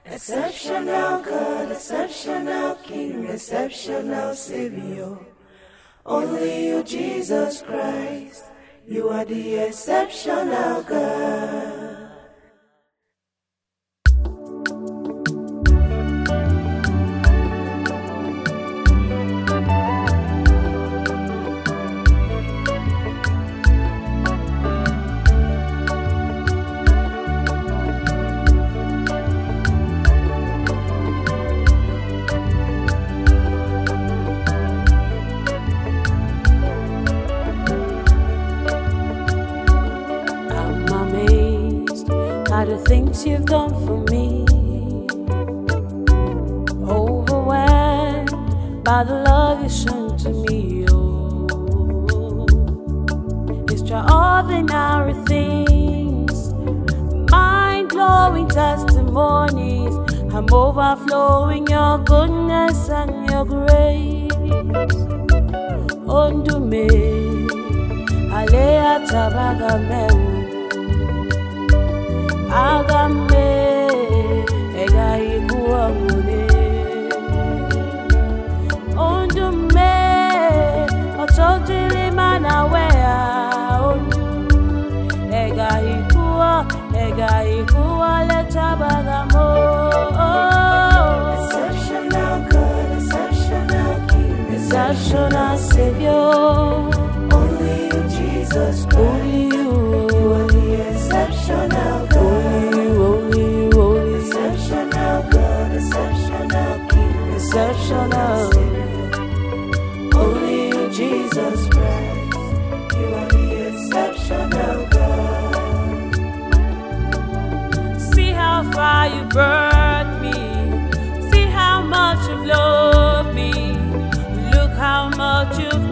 Exceptional God, exceptional King, exceptional Savior. Only you, Jesus Christ. You are the exceptional God. The things you've done for me, overwhelmed by the love you've shown to me. Oh, extraordinary things, mind-blowing testimonies. I'm overflowing your goodness and your grace. Ondume, alea tabagameu. Agame, ega iguamune. Ondume, ototili manawea. Ondu, ega igua leta bagamo. Exceptional God, exceptional King, Exceptional Savior. Only you, Jesus Christ. Only you. You are the exceptional God. Exceptional God, exceptional King, Exceptional. Only you, Jesus Christ. You are the exceptional God. See how far you brought me. See how much you've loved me. Look how much you've